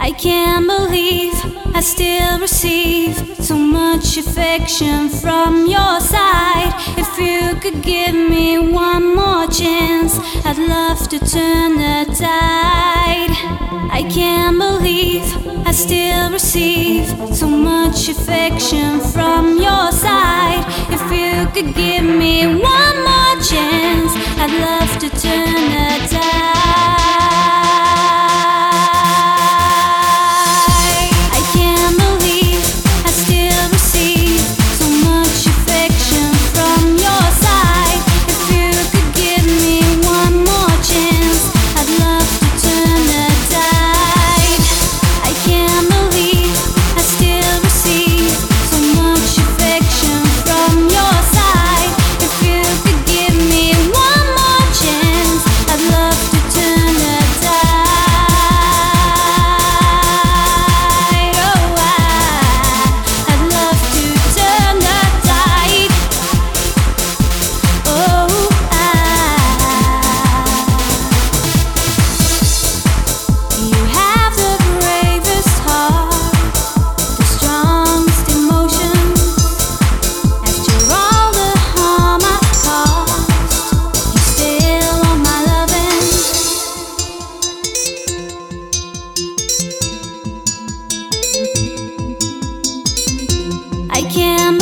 I can't believe I still receive so much affection from your side. If you could give me one more chance, I'd love to turn the tide. I can't believe I still receive so much affection from your side. If you could give me one more chance, I'd love to turn the tide. I can't